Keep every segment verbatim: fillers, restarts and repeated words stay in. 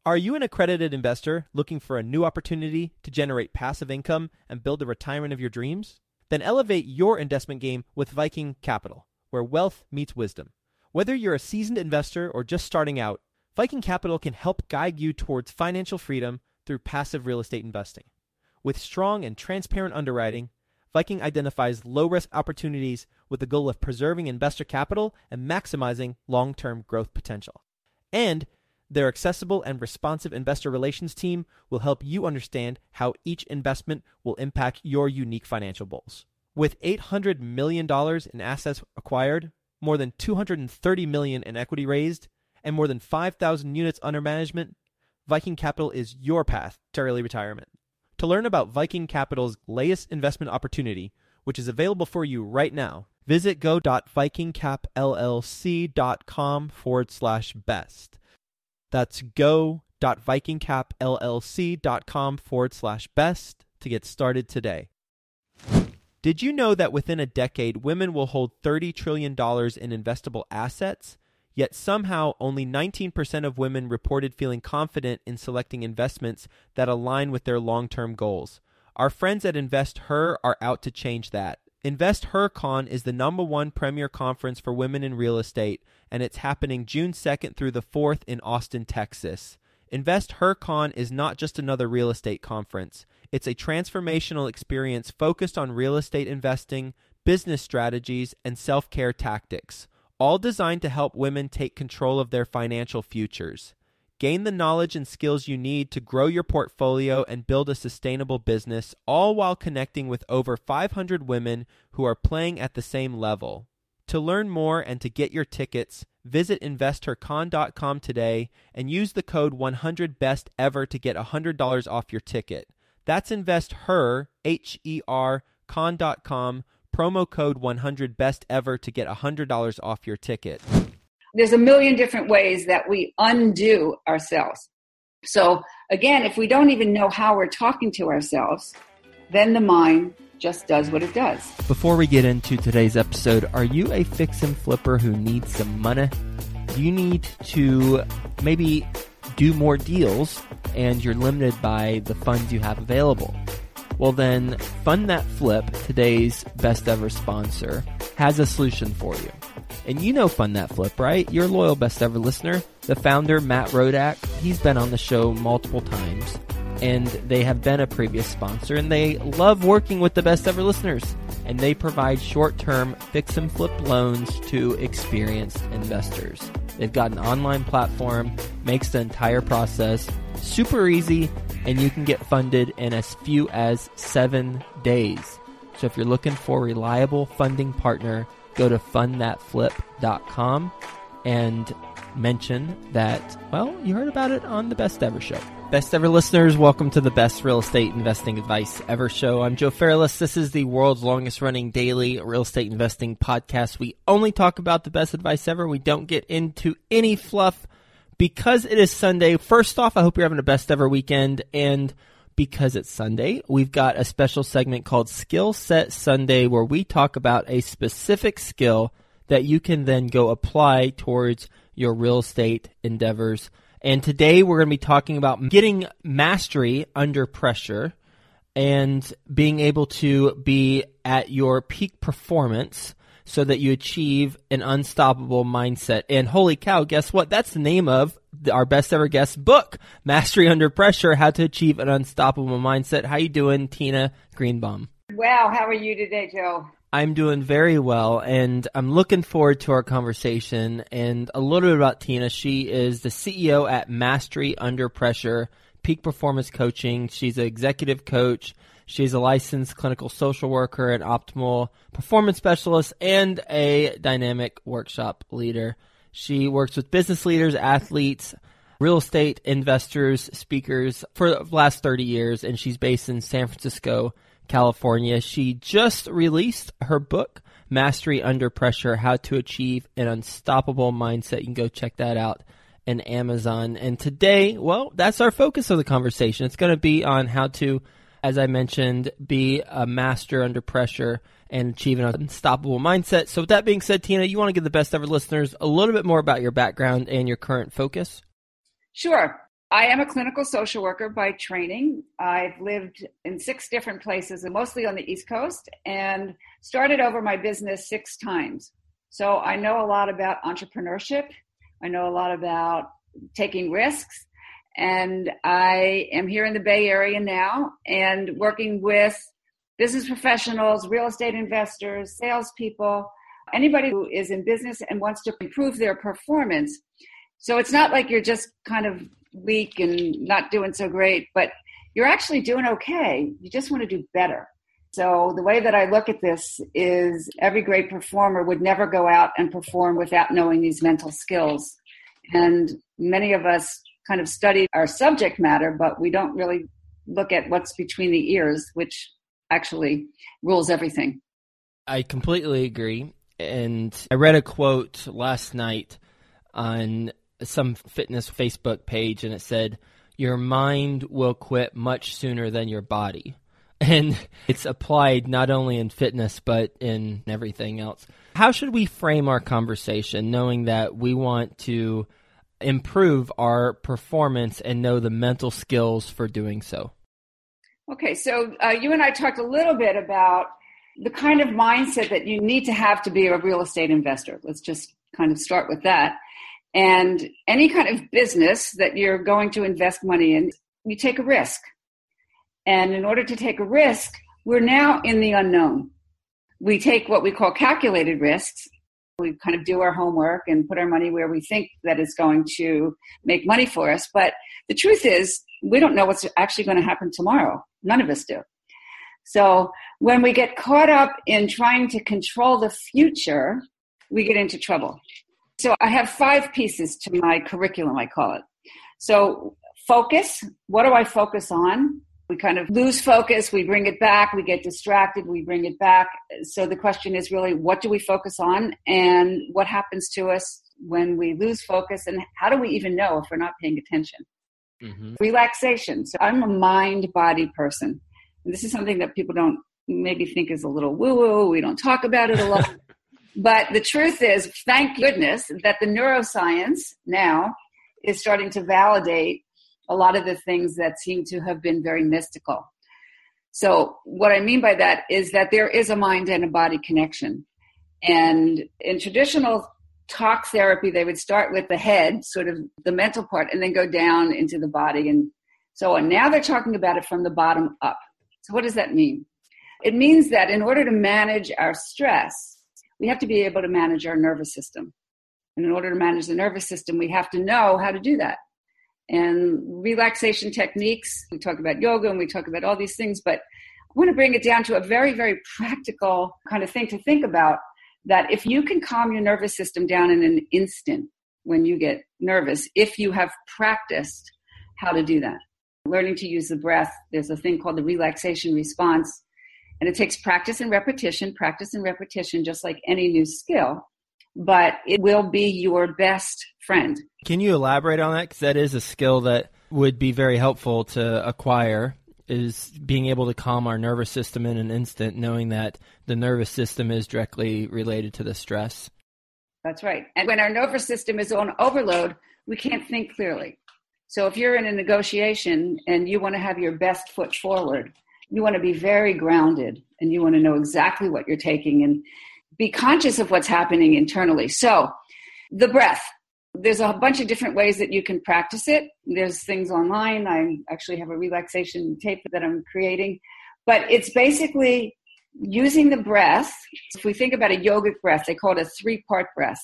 Are you an accredited investor looking for a new opportunity to generate passive income and build the retirement of your dreams? Then elevate your investment game with Viking Capital, where wealth meets wisdom. Whether you're a seasoned investor or just starting out, Viking Capital can help guide you towards financial freedom through passive real estate investing. With strong and transparent underwriting, Viking identifies low-risk opportunities with the goal of preserving investor capital and maximizing long-term growth potential. And their accessible and responsive investor relations team will help you understand how each investment will impact your unique financial goals. With eight hundred million dollars in assets acquired, more than two hundred thirty million dollars in equity raised, and more than five thousand units under management, Viking Capital is your path to early retirement. To learn about Viking Capital's latest investment opportunity, which is available for you right now, visit go.vikingcapllc.com forward slash best. That's go.vikingcapllc.com forward slash best to get started today. Did you know that within a decade, women will hold thirty trillion dollars in investable assets? Yet somehow only nineteen percent of women reported feeling confident in selecting investments that align with their long-term goals. Our friends at InvestHer are out to change that. InvestHerCon is the number one premier conference for women in real estate, and it's happening June second through the fourth in Austin, Texas. InvestHerCon is not just another real estate conference. It's a transformational experience focused on real estate investing, business strategies, and self-care tactics, all designed to help women take control of their financial futures. Gain the knowledge and skills you need to grow your portfolio and build a sustainable business, all while connecting with over five hundred women who are playing at the same level. To learn more and to get your tickets, visit investor con dot com today and use the code one hundred best ever to get one hundred dollars off your ticket. That's InvestHer, H E R, con dot com, promo code one hundred best ever to get one hundred dollars off your ticket. There's a million different ways that we undo ourselves. So again, if we don't even know how we're talking to ourselves, then the mind just does what it does. Before we get into today's episode, are you a fix and flipper who needs some money? Do you need to maybe do more deals and you're limited by the funds you have available? Well then, Fund That Flip, today's best ever sponsor, has a solution for you. And you know Fund That Flip, right? You're a loyal best ever listener. The founder, Matt Rodak, he's been on the show multiple times, and they have been a previous sponsor, and they love working with the best ever listeners. And they provide short-term fix and flip loans to experienced investors. They've got an online platform, makes the entire process super easy, and you can get funded in as few as seven days. So if you're looking for a reliable funding partner, go to fund that flip dot com and mention that, well, you heard about it on the Best Ever Show. Best Ever listeners, welcome to the Best Real Estate Investing Advice Ever Show. I'm Joe Fairless. This is the world's longest running daily real estate investing podcast. We only talk about the best advice ever. We don't get into any fluff because it is Sunday. First off, I hope you're having a best ever weekend. And because it's Sunday, we've got a special segment called Skill Set Sunday where we talk about a specific skill that you can then go apply towards your real estate endeavors. And today we're going to be talking about getting mastery under pressure and being able to be at your peak performance so that you achieve an unstoppable mindset. And holy cow, guess what? That's the name of our best ever guest book, Mastery Under Pressure, How to Achieve an Unstoppable Mindset. How you doing, Tina Greenbaum? Wow, how are you today, Joe? I'm doing very well, and I'm looking forward to our conversation. And a little bit about Tina. She is the C E O at Mastery Under Pressure, Peak Performance Coaching. She's an executive coach. She's a licensed clinical social worker, an optimal performance specialist, and a dynamic workshop leader. She works with business leaders, athletes, real estate investors, speakers for the last thirty years, and she's based in San Francisco, California. She just released her book, Mastery Under Pressure, How to Achieve an Unstoppable Mindset. You can go check that out on Amazon. And today, well, that's our focus of the conversation. It's going to be on how to, as I mentioned, be a master under pressure and achieve an unstoppable mindset. So with that being said, Tina, you want to give the best ever listeners a little bit more about your background and your current focus? Sure. I am a clinical social worker by training. I've lived in six different places, and mostly on the East Coast, and started over my business six times. So I know a lot about entrepreneurship. I know a lot about taking risks. And I am here in the Bay Area now and working with business professionals, real estate investors, salespeople, anybody who is in business and wants to improve their performance. So it's not like you're just kind of weak and not doing so great, but you're actually doing okay. You just want to do better. So the way that I look at this is every great performer would never go out and perform without knowing these mental skills. And many of us kind of study our subject matter, but we don't really look at what's between the ears, which actually rules everything. I completely agree. And I read a quote last night on some fitness Facebook page, and it said, "Your mind will quit much sooner than your body." And it's applied not only in fitness, but in everything else. How should we frame our conversation, knowing that we want to improve our performance and know the mental skills for doing so? Okay, so uh, you and I talked a little bit about the kind of mindset that you need to have to be a real estate investor. Let's just kind of start with that. And any kind of business that you're going to invest money in, you take a risk. And in order to take a risk, we're now in the unknown. We take what we call calculated risks. We kind of do our homework and put our money where we think that it's going to make money for us. But the truth is, we don't know what's actually going to happen tomorrow. None of us do. So when we get caught up in trying to control the future, we get into trouble. So I have five pieces to my curriculum, I call it. So focus. What do I focus on? We kind of lose focus. We bring it back. We get distracted. We bring it back. So the question is really, what do we focus on? And what happens to us when we lose focus? And how do we even know if we're not paying attention? Mm-hmm. Relaxation. So I'm a mind-body person. And this is something that people don't maybe think is a little woo-woo. We don't talk about it a lot. But the truth is, thank goodness that the neuroscience now is starting to validate a lot of the things that seem to have been very mystical. So what I mean by that is that there is a mind and a body connection. And in traditional talk therapy, they would start with the head, sort of the mental part, and then go down into the body and so on. Now they're talking about it from the bottom up. So what does that mean? It means that in order to manage our stress, we have to be able to manage our nervous system. And in order to manage the nervous system, we have to know how to do that. And relaxation techniques, we talk about yoga and we talk about all these things, but I want to bring it down to a very, very practical kind of thing to think about, that if you can calm your nervous system down in an instant when you get nervous, if you have practiced how to do that. Learning to use the breath, there's a thing called the relaxation response, and it takes practice and repetition, practice and repetition, just like any new skill, but it will be your best friend. Can you elaborate on that? Because that is a skill that would be very helpful to acquire, is being able to calm our nervous system in an instant, knowing that the nervous system is directly related to the stress. That's right. And when our nervous system is on overload, we can't think clearly. So if you're in a negotiation and you want to have your best foot forward, you want to be very grounded and you want to know exactly what you're taking and be conscious of what's happening internally. So the breath, there's a bunch of different ways that you can practice it. There's things online. I actually have a relaxation tape that I'm creating, but it's basically using the breath. If we think about a yogic breath, they call it a three-part breath.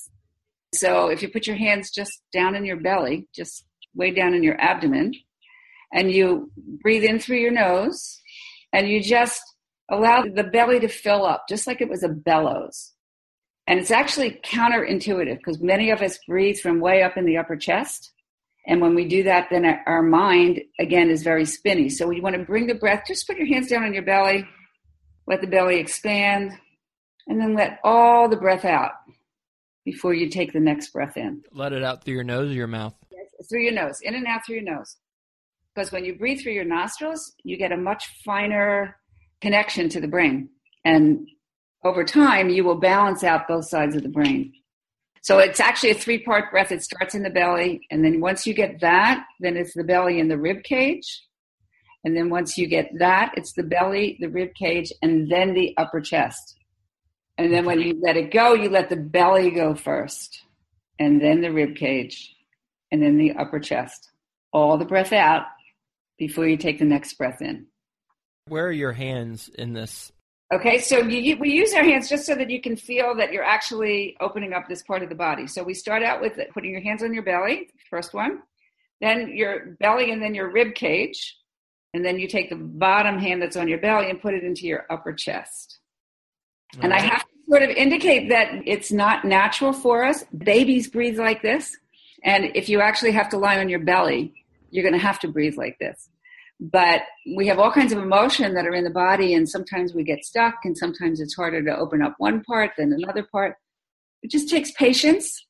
So if you put your hands just down in your belly, just way down in your abdomen, and you breathe in through your nose, and you just allow the belly to fill up, just like it was a bellows. And it's actually counterintuitive because many of us breathe from way up in the upper chest. And when we do that, then our mind, again, is very spinny. So you want to bring the breath, just put your hands down on your belly, let the belly expand, and then let all the breath out before you take the next breath in. Let it out through your nose or your mouth? Yes, through your nose, in and out through your nose. Because when you breathe through your nostrils, you get a much finer connection to the brain. And over time, you will balance out both sides of the brain. So it's actually a three-part breath. It starts in the belly, and then once you get that, then it's the belly and the rib cage. And then once you get that, it's the belly, the rib cage, and then the upper chest. And then when you let it go, you let the belly go first, and then the rib cage, and then the upper chest. All the breath out before you take the next breath in. Where are your hands in this? Okay, so you, we use our hands just so that you can feel that you're actually opening up this part of the body. So we start out with putting your hands on your belly, first one, then your belly and then your rib cage, and then you take the bottom hand that's on your belly and put it into your upper chest. All and right. I have to sort of indicate that it's not natural for us. Babies breathe like this, and if you actually have to lie on your belly, you're going to have to breathe like this. But we have all kinds of emotion that are in the body, and sometimes we get stuck, and sometimes it's harder to open up one part than another part. It just takes patience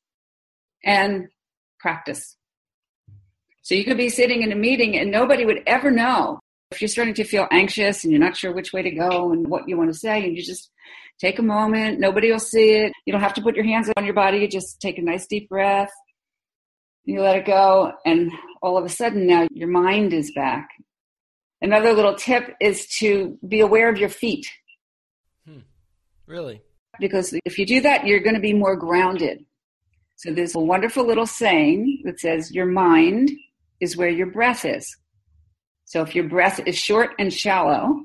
and practice. So you could be sitting in a meeting and nobody would ever know if you're starting to feel anxious and you're not sure which way to go and what you want to say, and you just take a moment. Nobody will see it. You don't have to put your hands on your body. You just take a nice deep breath. You let it go, and all of a sudden now your mind is back. Another little tip is to be aware of your feet. Hmm. Really? Because if you do that, you're going to be more grounded. So there's a wonderful little saying that says your mind is where your breath is. So if your breath is short and shallow,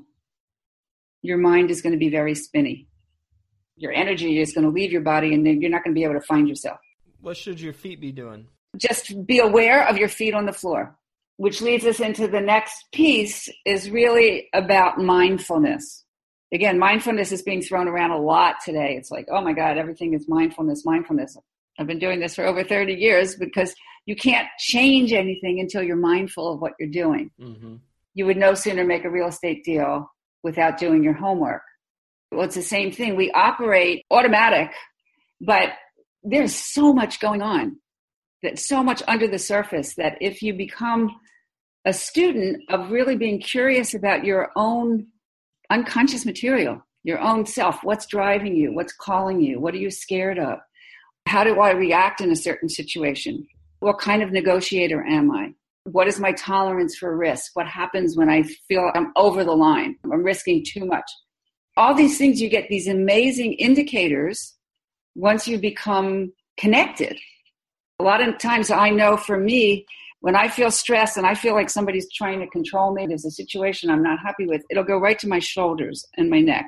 your mind is going to be very spinny. Your energy is going to leave your body, and then you're not going to be able to find yourself. What should your feet be doing? Just be aware of your feet on the floor. Which leads us into the next piece is really about mindfulness. Again, mindfulness is being thrown around a lot today. It's like, oh my God, everything is mindfulness, mindfulness. I've been doing this for over thirty years because you can't change anything until you're mindful of what you're doing. Mm-hmm. You would no sooner make a real estate deal without doing your homework. Well, it's the same thing. We operate automatic, but there's so much going on, that's so much under the surface that if you become a student of really being curious about your own unconscious material, your own self, what's driving you, what's calling you, what are you scared of? How do I react in a certain situation? What kind of negotiator am I? What is my tolerance for risk? What happens when I feel I'm over the line? I'm risking too much. All these things, you get these amazing indicators once you become connected. A lot of times I know for me, when I feel stressed and I feel like somebody's trying to control me, there's a situation I'm not happy with, it'll go right to my shoulders and my neck.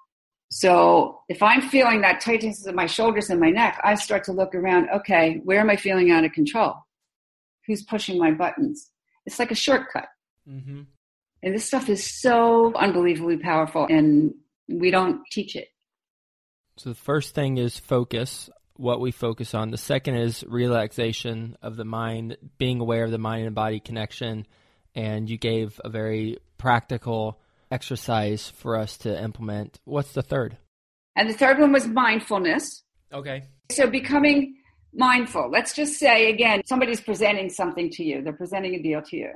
So if I'm feeling that tightness of my shoulders and my neck, I start to look around, okay, where am I feeling out of control? Who's pushing my buttons? It's like a shortcut. Mm-hmm. And this stuff is so unbelievably powerful, and we don't teach it. So the first thing is focus. What we focus on. The second is relaxation of the mind, being aware of the mind and body connection. And you gave a very practical exercise for us to implement. What's the third? And the third one was mindfulness. Okay. So becoming mindful. Let's just say, again, somebody's presenting something to you. They're presenting a deal to you.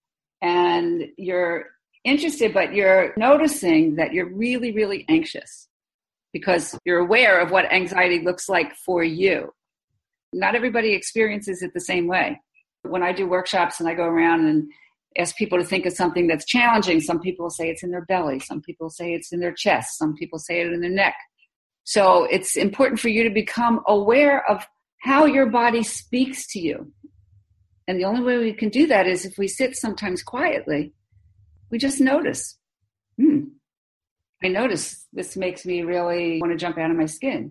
And you're interested, but you're noticing that you're really, really anxious, because you're aware of what anxiety looks like for you. Not everybody experiences it the same way. When I do workshops and I go around and ask people to think of something that's challenging, some people say it's in their belly, some people say it's in their chest, some people say it in their neck. So it's important for you to become aware of how your body speaks to you. And the only way we can do that is if we sit sometimes quietly, we just notice, hmm, I notice this makes me really want to jump out of my skin,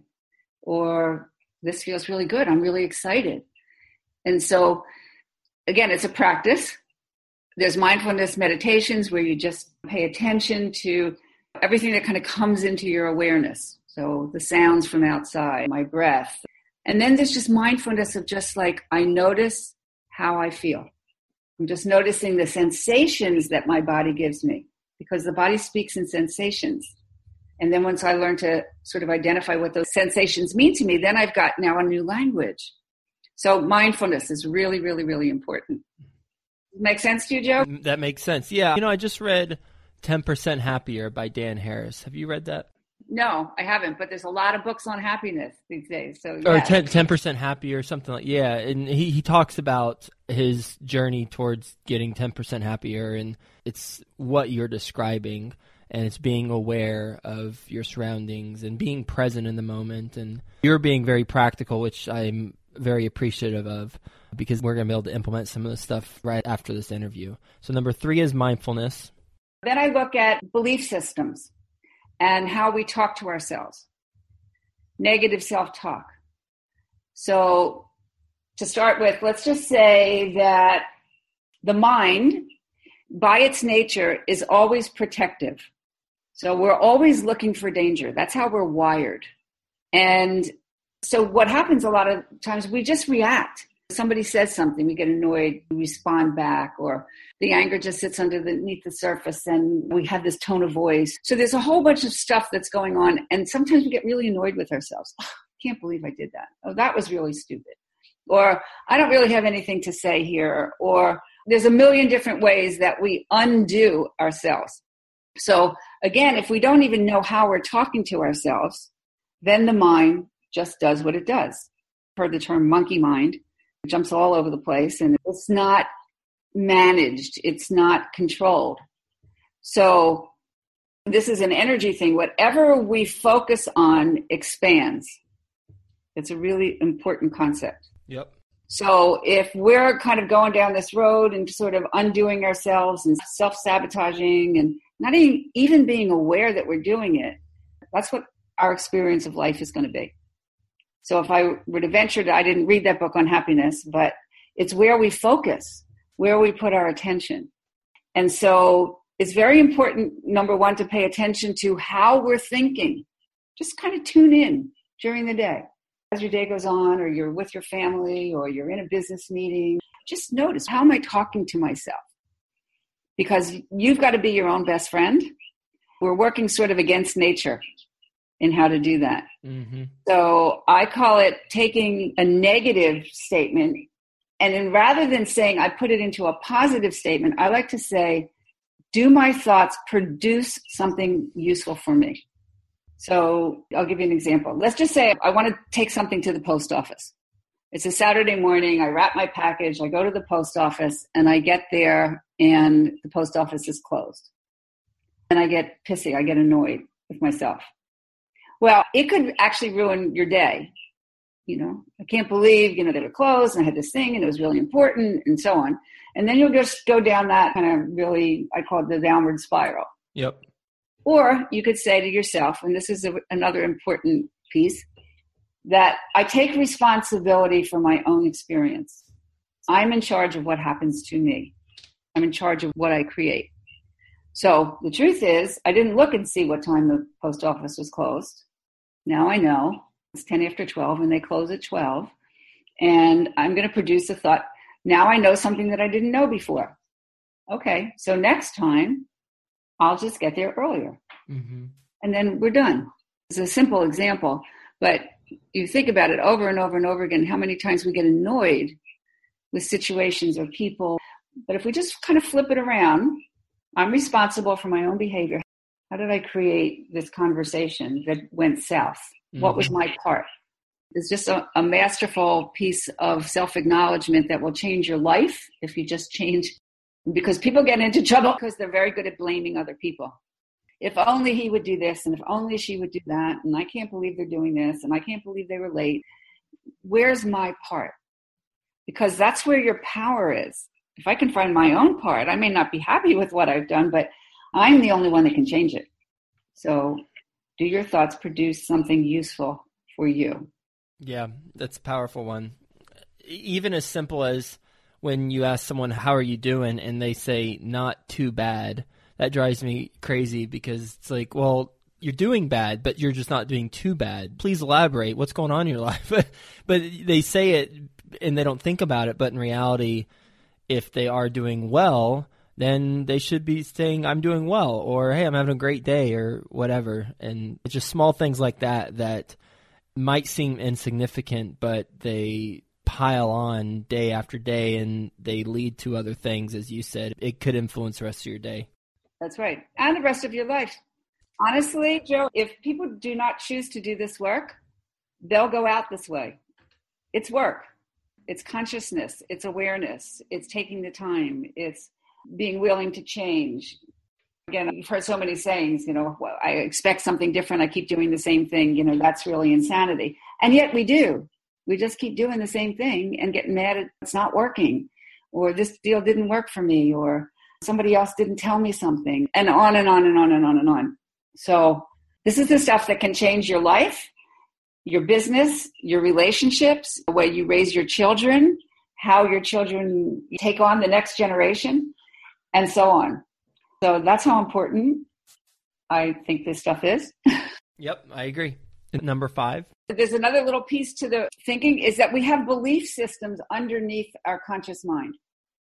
or this feels really good. I'm really excited. And so, again, it's a practice. There's mindfulness meditations where you just pay attention to everything that kind of comes into your awareness. So the sounds from outside, my breath. And then there's just mindfulness of just like, I notice how I feel. I'm just noticing the sensations that my body gives me, because the body speaks in sensations. And then once I learn to sort of identify what those sensations mean to me, then I've got now a new language. So mindfulness is really, really, really important. Make sense to you, Joe? That makes sense. Yeah. You know, I just read ten percent Happier by Dan Harris. Have you read that? No, I haven't, but there's a lot of books on happiness these days. So Or yeah. ten percent happy or something like, yeah. And he, he talks about his journey towards getting ten percent happier, and it's what you're describing, and it's being aware of your surroundings and being present in the moment. And you're being very practical, which I'm very appreciative of, because we're going to be able to implement some of this stuff right after this interview. So number three is mindfulness. Then I look at belief systems and how we talk to ourselves. Negative self-talk. So to start with, let's just say that the mind, by its nature, is always protective. So we're always looking for danger. That's how we're wired. And so what happens a lot of times, we just react. Somebody says something, we get annoyed, we respond back, or the anger just sits underneath the surface and we have this tone of voice. So there's a whole bunch of stuff that's going on, and sometimes we get really annoyed with ourselves. Oh, I can't believe I did that. Oh, that was really stupid. Or I don't really have anything to say here. Or there's a million different ways that we undo ourselves. So again, if we don't even know how we're talking to ourselves, then the mind just does what it does. I've heard the term monkey mind. It jumps all over the place, and it's not managed. It's not controlled. So this is an energy thing. Whatever we focus on expands. It's a really important concept. Yep. So if we're kind of going down this road and sort of undoing ourselves and self-sabotaging and not even, even being aware that we're doing it, that's what our experience of life is going to be. So if I were to venture to, I didn't read that book on happiness, but it's where we focus, where we put our attention. And so it's very important, number one, to pay attention to how we're thinking. Just kind of tune in during the day. As your day goes on, or you're with your family, or you're in a business meeting, just notice, how am I talking to myself? Because you've got to be your own best friend. We're working sort of against nature in how to do that. Mm-hmm. So I call it taking a negative statement, and then rather than saying I put it into a positive statement, I like to say, do my thoughts produce something useful for me? So I'll give you an example. Let's just say I want to take something to the post office. It's a Saturday morning. I wrap my package. I go to the post office, and I get there and the post office is closed. And I get pissy. I get annoyed with myself. Well, it could actually ruin your day. You know, I can't believe, you know, they were closed and I had this thing and it was really important and so on. And then you'll just go down that kind of really, I call it the downward spiral. Yep. Or you could say to yourself, and this is a, another important piece, that I take responsibility for my own experience. I'm in charge of what happens to me. I'm in charge of what I create. So the truth is, I didn't look and see what time the post office was closed. Now I know it's ten after twelve and they close at twelve. And I'm going to produce a thought. Now I know something that I didn't know before. Okay, so next time I'll just get there earlier. Mm-hmm. And then we're done. It's a simple example, but you think about it over and over and over again, how many times we get annoyed with situations or people. But if we just kind of flip it around, I'm responsible for my own behavior. How did I create this conversation that went south? Mm-hmm. What was my part? It's just a, a masterful piece of self-acknowledgement that will change your life if you just change. Because people get into trouble because they're very good at blaming other people. If only he would do this, and if only she would do that, and I can't believe they're doing this, and I can't believe they were late. Where's my part? Because that's where your power is. If I can find my own part, I may not be happy with what I've done, but I'm the only one that can change it. So do your thoughts produce something useful for you? Yeah, that's a powerful one. Even as simple as when you ask someone, how are you doing? And they say, not too bad. That drives me crazy because it's like, well, you're doing bad, but you're just not doing too bad. Please elaborate. What's going on in your life? But they say it and they don't think about it. But in reality, if they are doing well, then they should be saying, I'm doing well, or, hey, I'm having a great day, or whatever. And it's just small things like that that might seem insignificant, but they pile on day after day, and they lead to other things, as you said. It could influence the rest of your day. That's right. And the rest of your life. Honestly, Joe, if people do not choose to do this work, they'll go out this way. It's work. It's consciousness. It's awareness. It's taking the time. It's being willing to change. Again, you've heard so many sayings, you know, well, I expect something different. I keep doing the same thing. You know, that's really insanity. And yet we do. We just keep doing the same thing and getting mad at it's not working, or this deal didn't work for me, or somebody else didn't tell me something, and on and on and on and on and on. So this is the stuff that can change your life, your business, your relationships, the way you raise your children, how your children take on the next generation, and so on. So that's how important I think this stuff is. Yep, I agree. Number five. There's another little piece to the thinking is that we have belief systems underneath our conscious mind,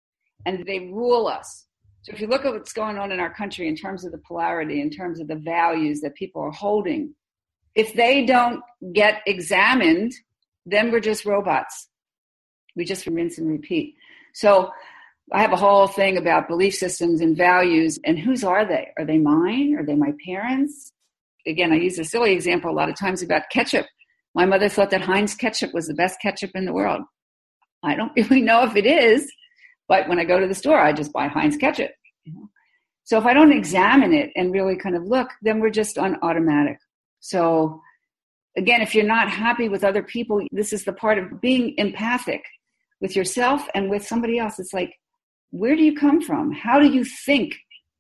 and they rule us. So if you look at what's going on in our country in terms of the polarity, in terms of the values that people are holding, if they don't get examined, then we're just robots. We just rinse and repeat. So I have a whole thing about belief systems and values, and whose are they? Are they mine? Are they my parents? Again, I use a silly example a lot of times about ketchup. My mother thought that Heinz ketchup was the best ketchup in the world. I don't really know if it is, but when I go to the store, I just buy Heinz ketchup. You know? So if I don't examine it and really kind of look, then we're just on automatic. So again, if you're not happy with other people, this is the part of being empathic with yourself and with somebody else. It's like, where do you come from? How do you think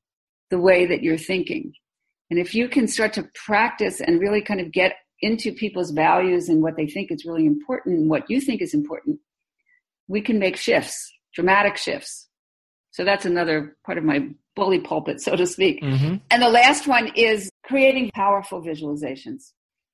the way that you're thinking? And if you can start to practice and really kind of get into people's values and what they think is really important and what you think is important, we can make shifts, dramatic shifts. So that's another part of my bully pulpit, so to speak. Mm-hmm. And the last one is creating powerful visualizations.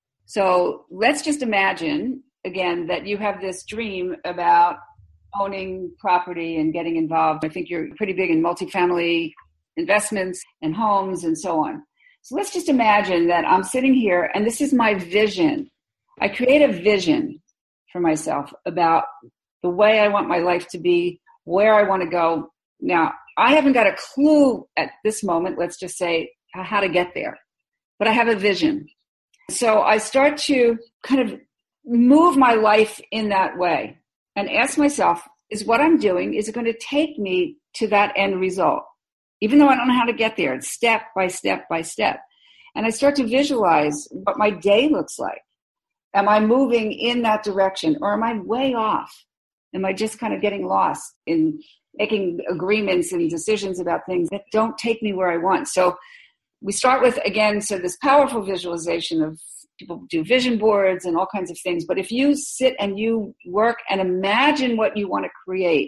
So let's just imagine, again, that you have this dream about owning property and getting involved. I think you're pretty big in multifamily investments and homes and so on. So let's just imagine that I'm sitting here and this is my vision. I create a vision for myself about the way I want my life to be, where I want to go. Now, I haven't got a clue at this moment, let's just say, how to get there, but I have a vision. So I start to kind of move my life in that way and ask myself, is what I'm doing, is it going to take me to that end result? Even though I don't know how to get there, it's step by step by step. And I start to visualize what my day looks like. Am I moving in that direction, or am I way off? Am I just kind of getting lost in making agreements and decisions about things that don't take me where I want? So we start with, again, so this powerful visualization of people do vision boards and all kinds of things. But if you sit and you work and imagine what you want to create,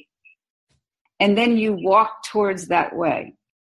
and then you walk towards that way,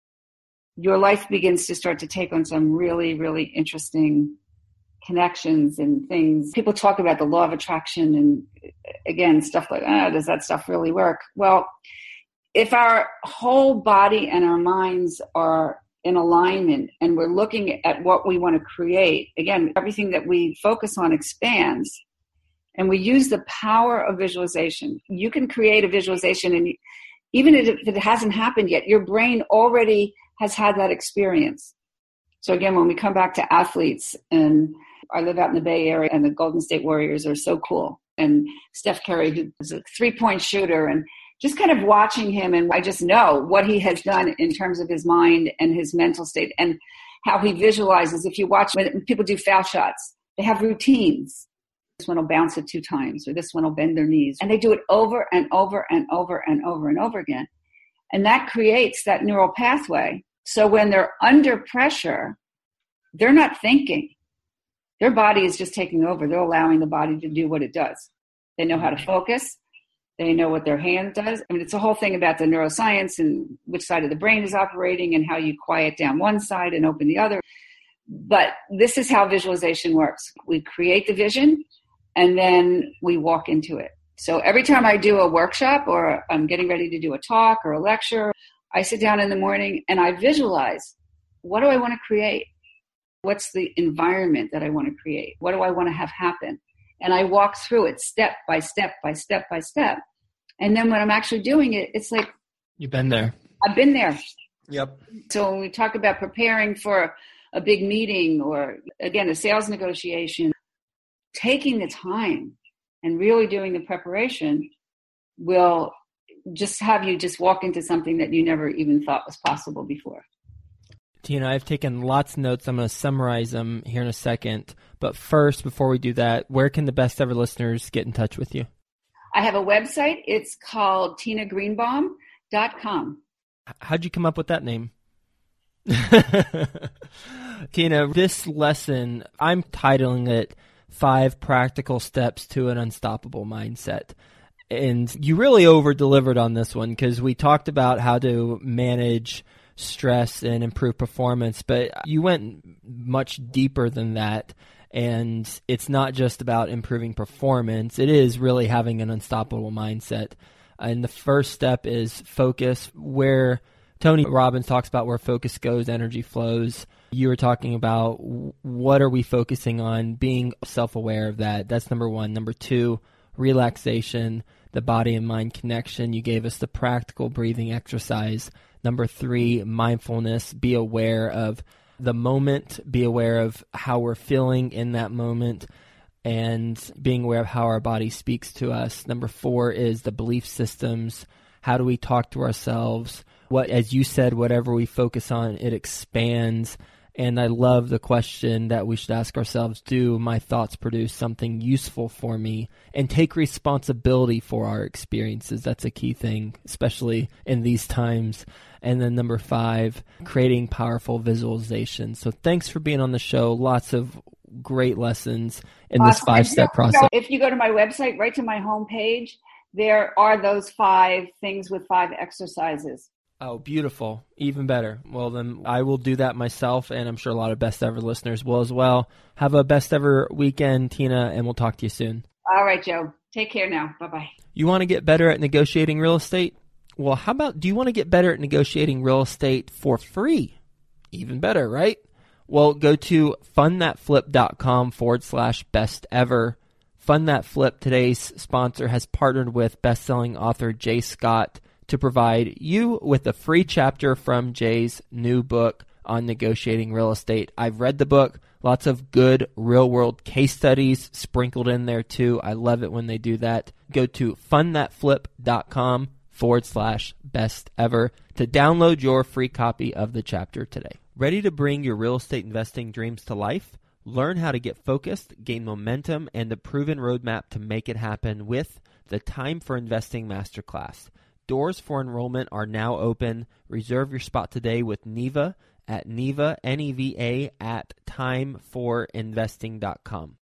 your life begins to start to take on some really, really interesting connections and things. People talk about the law of attraction and, again, stuff like, ah, does that stuff really work? Well, if our whole body and our minds are in alignment and we're looking at what we want to create, again, everything that we focus on expands, and we use the power of visualization. You can create a visualization, and even if it hasn't happened yet, your brain already has had that experience. So again, when we come back to athletes, and I live out in the Bay Area, and the Golden State Warriors are so cool. And Steph Curry, who's a three-point shooter, and just kind of watching him, and I just know what he has done in terms of his mind and his mental state and how he visualizes. If you watch when people do foul shots, they have routines. This one will bounce it two times, or this one will bend their knees. And they do it over and over and over and over and over again. And that creates that neural pathway. So when they're under pressure, they're not thinking. Their body is just taking over. They're allowing the body to do what it does. They know how to focus. They know what their hand does. I mean, it's a whole thing about the neuroscience and which side of the brain is operating and how you quiet down one side and open the other. But this is how visualization works. We create the vision, and then we walk into it. So every time I do a workshop, or I'm getting ready to do a talk or a lecture, I sit down in the morning and I visualize, what do I want to create? What's the environment that I want to create? What do I want to have happen? And I walk through it step by step by step by step. And then when I'm actually doing it, it's like, you've been there. I've been there. Yep. So when we talk about preparing for a big meeting or, again, a sales negotiation, taking the time and really doing the preparation will just have you just walk into something that you never even thought was possible before. Tina, I've taken lots of notes. I'm going to summarize them here in a second. But first, before we do that, where can the best ever listeners get in touch with you? I have a website. It's called tina greenbaum dot com. How'd you come up with that name? Tina, this lesson, I'm titling it Five Practical Steps to an Unstoppable Mindset. And you really over-delivered on this one because we talked about how to manage stress and improve performance, but you went much deeper than that. And it's not just about improving performance. It is really having an unstoppable mindset. And the first step is focus, where Tony Robbins talks about where focus goes, energy flows. You were talking about what are we focusing on, being self-aware of that. That's number one. Number two, relaxation, the body and mind connection. You gave us the practical breathing exercise. Number three, mindfulness, be aware of the moment, be aware of how we're feeling in that moment, and being aware of how our body speaks to us. Number four is the belief systems. How do we talk to ourselves? What, as you said, whatever we focus on, it expands. And I love the question that we should ask ourselves, do my thoughts produce something useful for me? And take responsibility for our experiences. That's a key thing, especially in these times. And then number five, creating powerful visualization. So thanks for being on the show. Lots of great lessons in this awesome. five-step process. If you go to my website, right to my homepage, there are those five things with five exercises. Oh, beautiful. Even better. Well, then I will do that myself, and I'm sure a lot of Best Ever listeners will as well. Have a Best Ever weekend, Tina, and we'll talk to you soon. All right, Joe. Take care now. Bye-bye. You want to get better at negotiating real estate? Well, how about, do you want to get better at negotiating real estate for free? Even better, right? Well, go to fundthatflip.com forward slash best ever. Fund That Flip, today's sponsor, has partnered with best-selling author Jay Scott to provide you with a free chapter from Jay's new book on negotiating real estate. I've read the book. Lots of good real-world case studies sprinkled in there, too. I love it when they do that. Go to fundthatflip.com forward slash best ever to download your free copy of the chapter today. Ready to bring your real estate investing dreams to life? Learn how to get focused, gain momentum, and the proven roadmap to make it happen with the Time for Investing Masterclass. Doors for enrollment are now open. Reserve your spot today with Neva at Neva, N E V A, at time for investing dot com.